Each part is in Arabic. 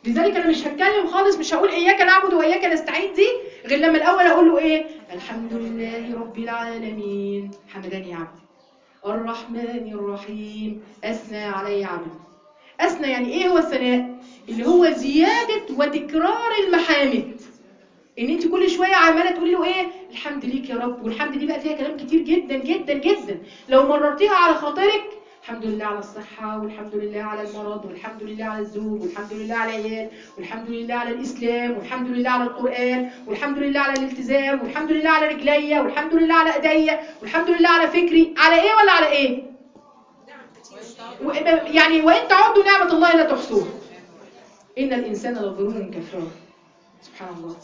لذلك انا مش هتكلم خالص، مش هقول اياك نعبد واياك نستعين دي غير لما الاول اقول له ايه؟ الحمد لله رب العالمين حمدني عبدي الرحمن الرحيم اثنى علي عبدي. اثنى يعني ايه هو الثناء؟ اللي هو زياده وتكرار المحامد، ان انت كل شويه عماله تقولي له ايه؟ الحمد ليك يا رب. والحمد دي بقى فيها كلام كتير جدا جدا جدا، لو مررتيها على خاطرك الحمد لله على الصحة، والحمد لله على المرض، والحمد لله على الزوج، والحمد لله على العيال، والحمد لله على الإسلام، والحمد لله على القرآن، والحمد لله على الالتزام، والحمد لله على رجليا، والحمد لله على ايديا، والحمد لله على فكري. على ايه ولا على ايه؟ يعني وإن تعدوا نعمة الله لا تحصوها إن الإنسان لظلوم كفار. سبحان الله.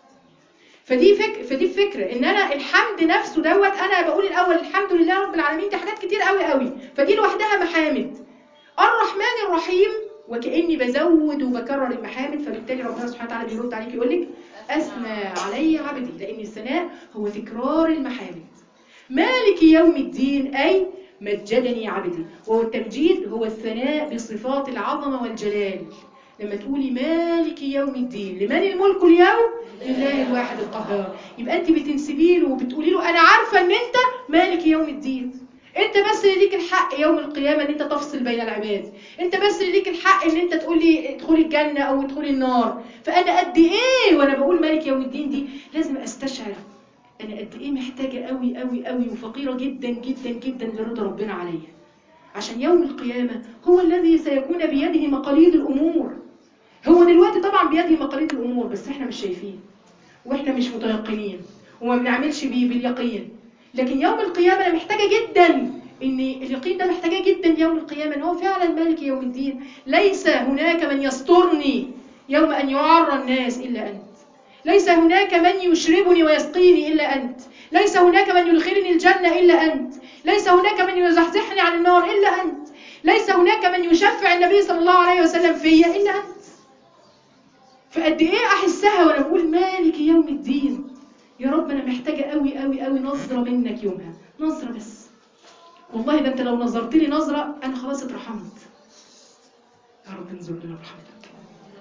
فدي فكرة ان انا الحمد نفسه دوت، انا بقول الاول الحمد لله رب العالمين، دي حاجات كتير قوي قوي، فدي لوحدها محامد. الرحمن الرحيم وكأني بزود وبكرر المحامد، فبالتالي ربنا سبحانه وتعالى بيرد عليك يقول لك اثنى علي عبدي، لان الثناء هو تكرار المحامد. مالك يوم الدين اي مجدني عبدي، وهو التمجيد هو الثناء بصفات العظمه والجلال. لما تقولي مالك يوم الدين، لمن الملك اليوم؟ لله الواحد القهار. يبقى انت بتنسبي له وبتقولي له انا عارفه ان انت مالك يوم الدين، انت بس اللي ليك الحق يوم القيامه ان انت تفصل بين العباد، انت بس اللي ليك الحق ان انت تقولي ادخلي الجنه او ادخلي النار. فانا قد ايه وانا بقول مالك يوم الدين دي لازم استشعر انا قد ايه محتاجه قوي قوي قوي وفقيره جدا جدا جدا لرضا ربنا عليا، عشان يوم القيامه هو الذي سيكون بيده مقاليد الامور. هو دلوقتي طبعا بيده مقاليد الامور، بس احنا مش شايفين واحنا مش متيقنين وما بنعملش بيه باليقين. لكن يوم القيامه انا محتاجه جدا ان اليقين ده، محتاجه جدا يوم القيامه ان هو فعلا مالك يوم الدين. ليس هناك من يسترني يوم ان يعرى الناس الا انت، ليس هناك من يشربني ويسقيني الا انت، ليس هناك من يدخلني الجنه الا انت، ليس هناك من يزحزحني عن النار الا انت، ليس هناك من يشفع النبي صلى الله عليه وسلم فيا الا انت. فقد ايه احسها وانا بقول مالك يوم الدين. يا رب انا محتاجه قوي قوي قوي نظره منك يومها، نظره بس. والله ده انت لو نظرت لي نظره انا خلاص اترحمت. يا رب انظر لنا برحمتك.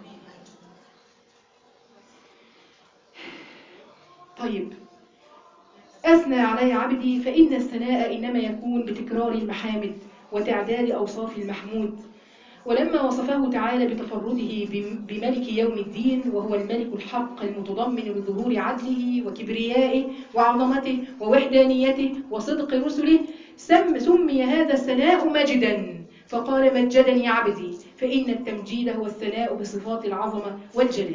طيب، اثنى علي عبدي، فان الثناء انما يكون بتكرار المحامد وتعداد اوصاف المحمود. ولما وصفه تعالى بتفرده بملك يوم الدين، وهو الملك الحق المتضمن لظهور عدله وكبريائه وعظمته ووحدانيته وصدق رسله، سمي هذا الثناء مجدا، فقال مجدني عبدي، فإن التمجيد هو الثناء بصفات العظمة والجلال.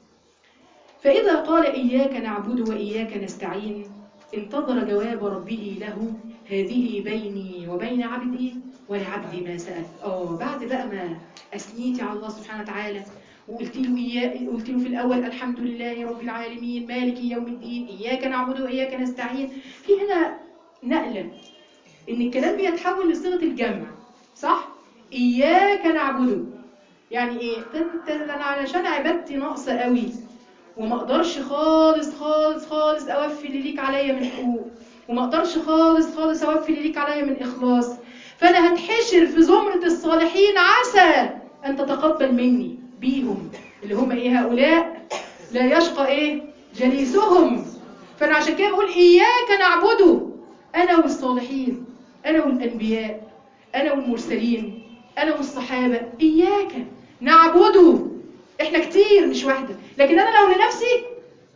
فإذا قال إياك نعبد وإياك نستعين، انتظر جواب ربه له هذه بيني وبين عبدي ولعبدي ما سأل. بعد بقى ما أثنيتي على الله سبحانه وتعالى وقلت له قلت له في الأول الحمد لله رب العالمين مالك يوم الدين إياك نعبد وإياك نستعين، في هنا نقلة إن الكلام بيتحول لصيغة الجمع، صح؟ إياك نعبد يعني إيه؟ أنا علشان عبادتي ناقصة قوي وما اقدرش خالص خالص خالص اوفي اللي ليك عليا من حقوق، وما اقدرش خالص خالص اوفي اللي ليك عليا من اخلاص، فانا هتحشر في زمرة الصالحين عسى ان تتقبل مني بيهم، اللي هم ايه؟ هؤلاء لا يشقى ايه؟ جليسهم. فانا عشان كده بقول اياك نعبده، انا والصالحين، انا والانبياء، انا والمرسلين، انا والصحابه، اياك نعبده. احنا كتير مش واحده، لكن انا لو لنفسي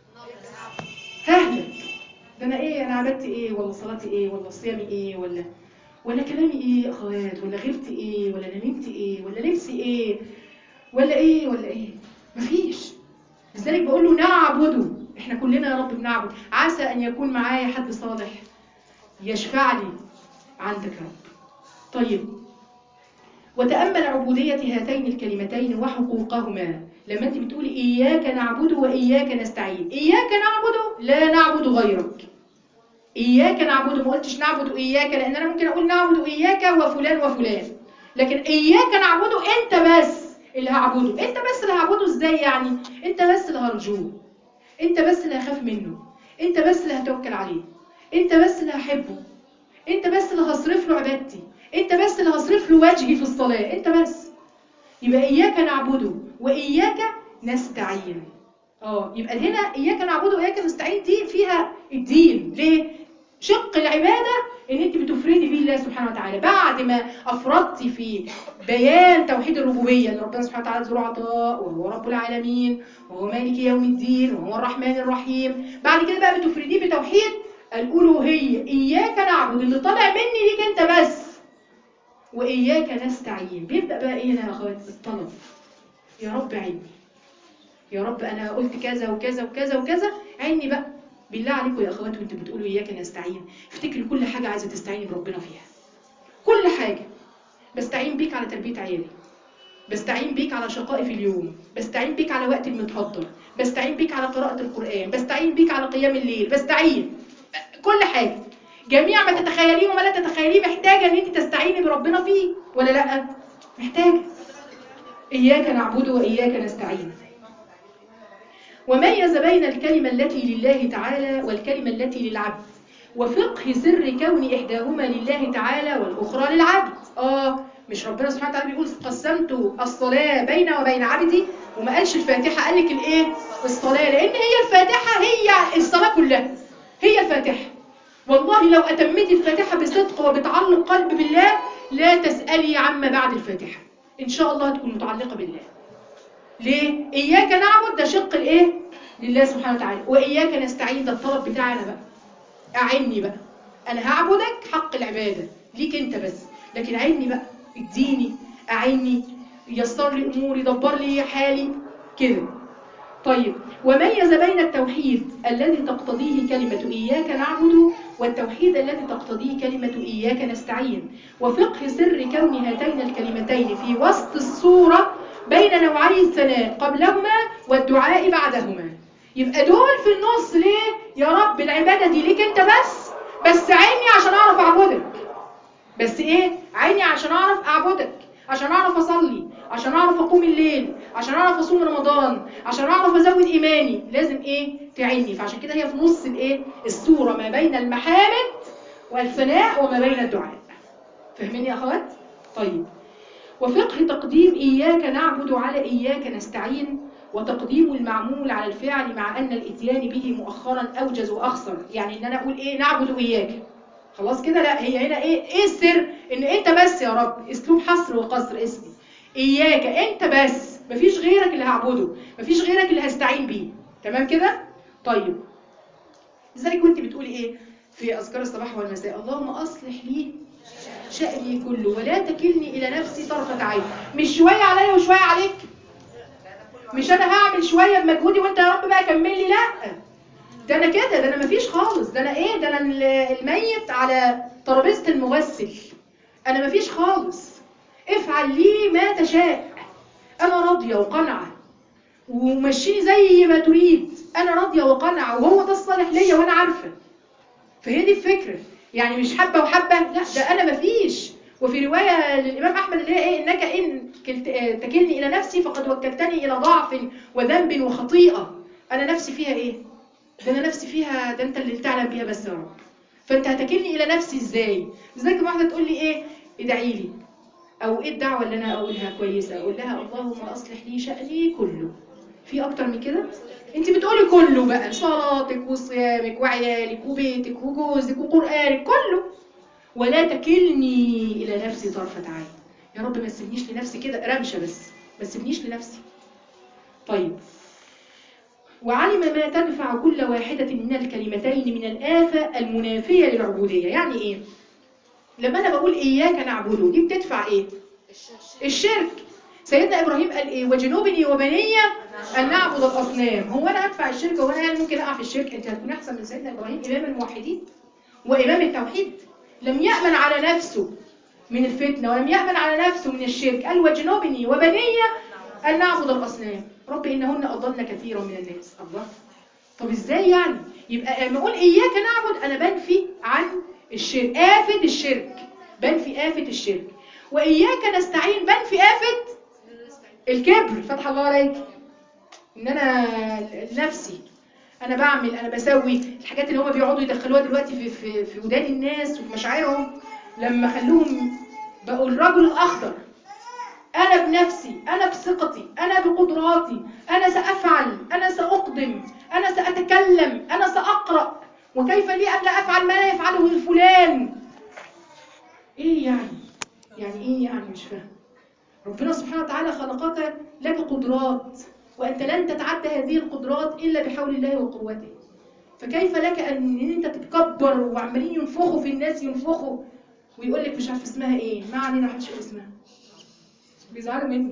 ههلك. ده انا ايه؟ انا عبادتي ايه؟ ولا صلاتي ايه؟ ولا صيامي ايه؟ ولا كلامي ايه يا اخوات؟ ولا غيرتي ايه؟ ولا نميمتي ايه؟ ولا لبسي ايه؟ ولا ايه؟ ولا ايه؟ مفيش. لذلك بقول له نعبده، احنا كلنا يا رب بنعبد. عسى ان يكون معايا حد صالح يشفع لي عندك يا رب. طيب، وتأمل عبودية هاتين الكلمتين وحقوقهما. لما انت بتقولي إياك نعبد وإياك نستعين، إياك نعبد لا نعبد غيرك. إياك نعبد، ما قلتش نعبد إياك، لأن أنا ممكن أقول نعبد إياك وفلان وفلان، لكن إياك نعبد أنت بس اللي هعبده. أنت بس اللي هعبده إزاي يعني؟ أنت بس اللي هرجوه، أنت بس اللي هخاف منه، أنت بس اللي هتوكل عليه، أنت بس اللي هحبه، أنت بس اللي هصرف له عبادتي، أنت بس اللي هصرف له وجهي في الصلاة، أنت بس. يبقى إياك نعبد وإياك نستعين. يبقى هنا إياك نعبد وإياك نستعين دي فيها الدين. ليه؟ شق العبادة إن أنت بتفردي بيه الله سبحانه وتعالى بعد ما أفردتي في بيان توحيد الربوبية، إن ربنا سبحانه وتعالى ذو العطاء وهو رب العالمين وهو مالك يوم الدين وهو الرحمن الرحيم. بعد كده بقى بتفرديه بتوحيد الألوهية، إياك نعبد اللي طالع مني ليك أنت بس، وإياك نستعين. بيبدأ بقى إيه هنا يا أخوات؟ الطلب. يا رب عيني، يا رب أنا قلت كذا وكذا وكذا وكذا، عيني بقى. بالله عليكم يا أخوات وانتوا بتقولوا إياك نستعين، افتكري كل حاجة عايزة تستعيني بربنا فيها. كل حاجة. بستعين بيك على تربية عيالي، بستعين بيك على شقائي في اليوم، بستعين بيك على وقت المتحضر، بستعين بيك على قراءة القرآن، بستعين بيك على قيام الليل، بستعين كل حاجة. جميع ما تتخيليه وما لا تتخيليه محتاجة ان انت تستعيني بربنا فيه ولا لا؟ محتاجة. إياك نعبد وإياك نستعين. وميز بين الكلمة التي لله تعالى والكلمة التي للعبد، وفقه سر كون إحداهما لله تعالى والأخرى للعبد. مش ربنا سبحانه وتعالى بيقول قسمت الصلاة بيني وبين عبدي، وما قالش الفاتحة، قال لك الايه؟ الصلاة، لأن هي الفاتحة هي الصلاة كلها، هي الفاتحة. والله لو أتمتي الفاتحة بصدق وبتعلق قلب بالله لا تسألي عما بعد الفاتحة، إن شاء الله هتكون متعلقة بالله. ليه؟ إياك نعبد ده شق الإيه؟ لله سبحانه وتعالى، وإياك نستعين ده الطلب بتاعنا بقى. أعني بقى، أنا هعبدك حق العبادة ليك أنت بس، لكن أعني بقى، اديني، أعني، يسر لي أموري، دبر لي حالي كده. طيب، وميز بين التوحيد الذي تقتضيه كلمة إياك نعبد والتوحيد الذي تقتضيه كلمة إياك نستعين، وفقه سر كون هاتين الكلمتين في وسط الصورة بين نوعي الثناء قبلهما والدعاء بعدهما. يبقى دول في النص. ليه؟ يا رب العبادة دي ليك انت بس عيني عشان اعرف اعبدك. بس ايه؟ عيني عشان اعرف اعبدك، عشان اعرف اصلي، عشان اعرف اقوم الليل، عشان اعرف اصوم رمضان، عشان اعرف ازود ايماني، لازم ايه؟ تعيني. فعشان كده هي في نص الايه؟ السورة، ما بين المحامد والثناء وما بين الدعاء. فاهمين يا اخوات؟ طيب، وفقه تقديم إياك نعبد على إياك نستعين، وتقديم المعمول على الفعل مع أن الإتيان به مؤخرا أوجز وأخسر. يعني إن أنا أقول إيه؟ نعبد إياك، خلاص كده؟ لا، هي هنا إيه السر؟ إن أنت بس يا رب، أسلوب حصر وقصر اسمي إياك، أنت بس، مفيش غيرك اللي هعبده، مفيش غيرك اللي هستعين بيه. تمام كده؟ طيب، لذلك كنت بتقولي إيه في أذكار الصباح والمساء؟ اللهم أصلح لي شأني كله ولا تكلني إلى نفسي طرفة عين. مش شوية عليا وشوية عليك، مش أنا هعمل شوية بمجهودي وأنت يا رب بقى كمل لي، لا. ده أنا كده، ده أنا مفيش خالص، ده أنا إيه؟ ده أنا الميت على ترابيزة المغسل، أنا مفيش خالص. افعل لي ما تشاء، أنا راضية وقنعة، ومشيني زي ما تريد، أنا راضية وقنعة، وهو ده الصالح ليا وأنا عارفة. فهي دي الفكرة، يعني مش حبة وحبة، لا، ده أنا مفيش. وفي رواية للإمام أحمد اللي هي إيه؟ إنك إن تكلني إلى نفسي فقد وكلتني إلى ضعف وذنب وخطيئة. أنا نفسي فيها إيه؟ ده أنا نفسي فيها، ده أنت اللي تعلم بيها بس يا رب. فأنت هتكلني إلى نفسي إزاي؟ لذلك واحدة تقول لي إيه؟ ادعي لي، أو إيه الدعوة اللي أنا أقولها كويسة؟ أقول لها اللهم أصلح لي شأني كله. في أكتر من كده؟ أنت بتقولي كله بقى، صلاتك وصيامك وعيالك وبيتك وجوزك وقرآنك كله. ولا تكلني إلى نفسي طرفة عين. يا رب ما تسيبنيش لنفسي كده رمشة بس، ما تسيبنيش لنفسي. طيب، وعلم ما تدفع كل واحدة من الكلمتين من الآفة المنافية للعبودية. يعني إيه؟ لما أنا بقول إياك نعبده، دي بتدفع إيه؟ الشرك. سيدنا إبراهيم قال إيه؟ وجنوبني وبني أن نعبد الأصنام. هو أنا هدفع الشرك؟ هو أنا يعني ممكن أقع في الشرك؟ أنت هتكون أحسن من سيدنا إبراهيم إمام الموحدين وإمام التوحيد. لم يأمن على نفسه من الفتنة ولم يأمن على نفسه من الشرك، قال وجنوبني وبني أن نعبد الأصنام. رب إنهن أضلن كثيرا من الناس. الله، طب إزاي يعني؟ يبقى لما أقول إياك نعبد أنا بنفي عن الشرك، آفة الشرك، بنفي آفة الشرك. وإياك نستعين بنفي آفة الكبر. فتح الله عليك، إن أنا نفسي، أنا بعمل، أنا بسوي الحاجات اللي هم بيقعدوا يدخلوها دلوقتي في ودان الناس وفي مشاعرهم. لما خلوهم بقوا الرجل الأخضر، أنا بنفسي، أنا بثقتي، أنا بقدراتي، أنا سأفعل، أنا سأقدم، أنا سأتكلم، أنا سأقرأ. وكيف لي أن لا أفعل ما لا يفعله الفلان؟ إيه يعني؟ يعني إيه يعني؟ مش فاهم. ربنا سبحانه وتعالى خلقك لك قدرات، وأنت لن تتعدى هذه القدرات إلا بحول الله وقوته. فكيف لك أن أنت تتكبر وعمالين ينفخوا في الناس، ينفخوا ويقول لك مش عارف اسمها إيه، ما علينا، ما حدش يقول اسمها، بيزعلوا مني.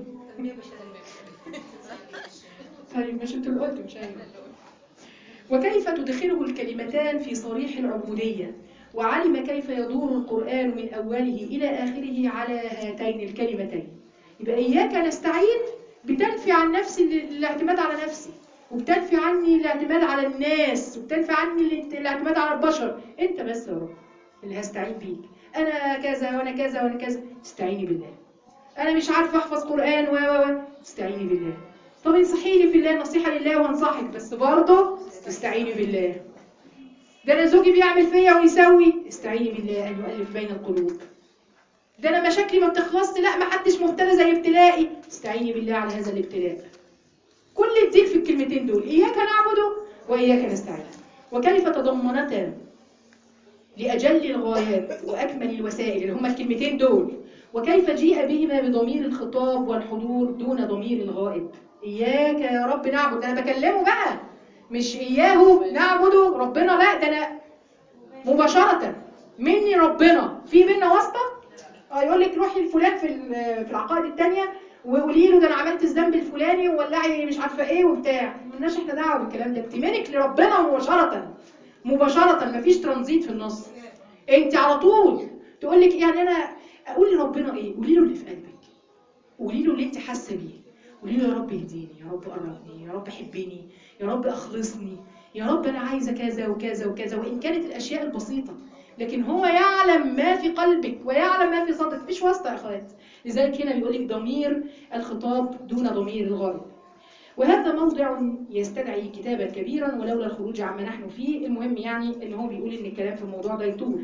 طيب مش انتوا اللي قلتوا، مش انا. وكيف تدخله الكلمتان في صريح العبودية، وعلم كيف يدور القرآن من أوله إلى آخره على هاتين الكلمتين. يبقى إياك نستعين بتنفي عن نفسي الاعتماد على نفسي، وبتنفي عني الاعتماد على الناس، وبتنفي عني الاعتماد على البشر. انت بس يا رب اللي هستعين بيك. انا كذا وانا كذا وانا كذا، استعيني بالله. انا مش عارفه احفظ قرآن استعيني بالله. طب انصحي لي في الله، نصيحه لله وهنصحك، بس برضه استعيني بالله. ده انا زوجي بيعمل فيا ويسوي، استعيني بالله ان يؤلف بين القلوب. ده انا مشاكلي ما بتخلصش، لا ما حدش مبتلى زي ابتلائي، استعيني بالله على هذا الابتلاء. كل الدين في الكلمتين دول، اياك نعبد واياك نستعين. وكيف تضمنتا لاجل الغايات واكمل الوسائل اللي هما الكلمتين دول، وكيف جيء بهما بضمير الخطاب والحضور دون ضمير الغائب. إياك يا رب نعبد، أنا بكلمه بقى، مش إياه نعبد ربنا، لا ده أنا مباشرة مني ربنا، في بينا واسطة. يقول لك روحي الفلان في العقائد التانية وقولي له ده أنا عملت الذنب الفلاني وولعي مش عارفة إيه وبتاع. مالناش إحنا دعوة بالكلام ده، أنت منك لربنا مباشرة مباشرة، مفيش ترانزيت في النص. أنت على طول تقول لك يعني أنا أقول لربنا إيه؟ قولي له اللي في قلبك، قولي له اللي أنت حاسة بيه، قولي له يا رب اهديني، يا رب قربني، يا رب حبني، يا رب اخلصني، يا رب انا عايزه كذا وكذا وكذا. وان كانت الاشياء البسيطه، لكن هو يعلم ما في قلبك ويعلم ما في صدرك، مفيش واسطه يا اخوات. لذلك هنا بيقول لك ضمير الخطاب دون ضمير الغائب. وهذا موضع يستدعي كتابا كبيرا ولولا الخروج عما نحن فيه. المهم يعني ان هو بيقول ان الكلام في الموضوع ده يطول.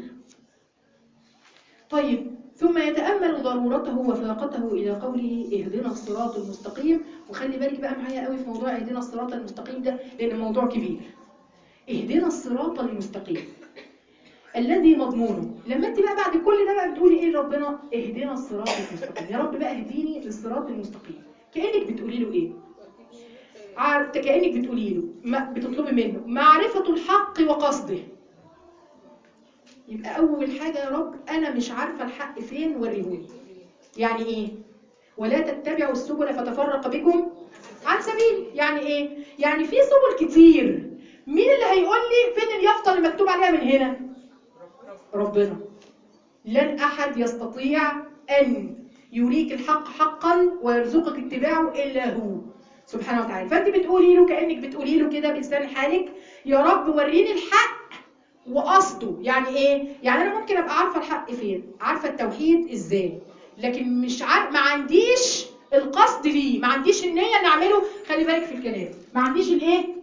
طيب، ثم يتأمل ضرورته وفاقته إلى قوله اهدنا الصراط المستقيم. وخلي بالك بقى معايا قوي في موضوع اهدنا الصراط المستقيم ده، لأن الموضوع كبير. اهدنا الصراط المستقيم الذي مضمونه، لما انت بقى بعد كل ده بقى بتقولي ايه لربنا؟ اهدنا الصراط المستقيم، يا رب بقى اهديني للصراط المستقيم. كأنك بتقولي له ايه؟ كأنك بتقولي له، بتطلبي منه معرفة الحق وقصده. يبقى أول حاجة يا رب أنا مش عارفة الحق فين، وريهوني. يعني إيه؟ ولا تتبعوا السبل فتفرق بكم عن سبيل. يعني إيه؟ يعني في سبل كتير، مين اللي هيقول لي فين اليافطة اللي مكتوب عليها من هنا؟ ربنا. لن أحد يستطيع أن يريك الحق حقا ويرزقك اتباعه إلا هو سبحانه وتعالى. فأنت بتقولي له، كأنك بتقولي له كده بلسان حالك، يا رب وريني الحق وقصده. يعني ايه؟ يعني انا ممكن ابقى عارفه الحق فين، عارفه التوحيد ازاي، لكن مش عارف، ما عنديش القصد ليه، ما عنديش النيه ان اعمله. خلي بالك في الكلام، ما عنديش الايه؟